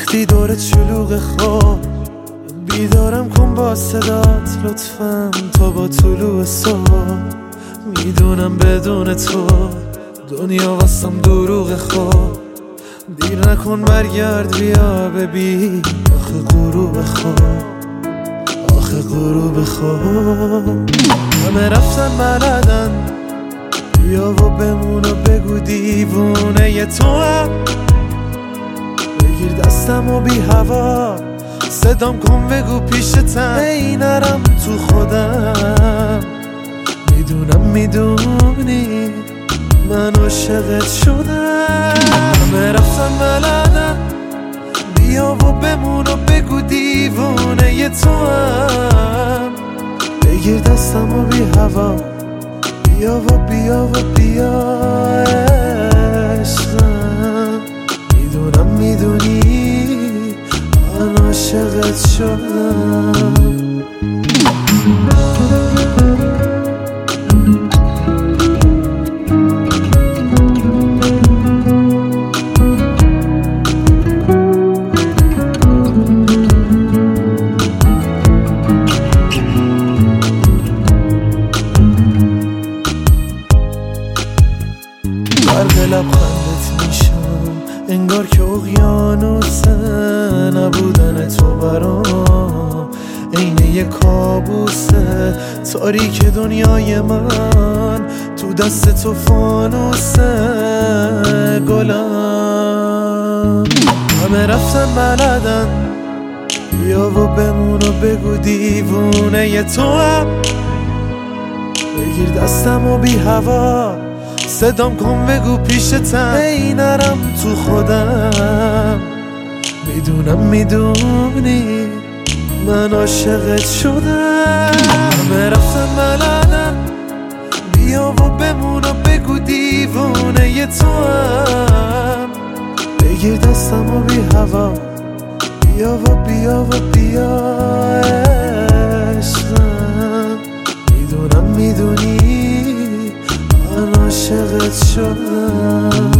وقتی دورت شلوغ خواب بیدارم کن با صدات لطفاً تا با طلوع صبح. میدونم بدون تو دنیا واسم دروغ خواب. دیر نکن برگرد بیا ببین آخه غروب خواب، آخه غروب خواب. همه رفتن بلدن بیا و بمون و بگو دیوونه ی تو هم. بگیر دستم و بی هوا صدام کن بگو پیشتم ای نرم تو خودم. میدونم میدونی من عاشقت شدم. همه رفتن بلدن بیا و بمون و بگو دیوونه ی تو هم. بگیر دستم و بی هوا بیا و بیا و بیا عشقم. میدونم میدونی من عاشقت شدم. برق لبخندت میشم انگار که اقیانوسه. نبودن تو برام عین یه کابوسه. تاریک دنیای من تو دست تو فانوسه. گلم همه رفتن بلدن بیا و بمون و بگو دیوونه ی تو هم. بگیر دستم و بی هوا صدام کن بگو پیشتم ای نرم تو خودم. میدونم میدونی من عاشقت شدم. همه رفتن بلدن بیا و بمون و بگو دیوونه ی تو هم. بگیر دستم و بی هوا بیا و بیا و بیا عشقم. میدونم میدونی من عاشقت شدم.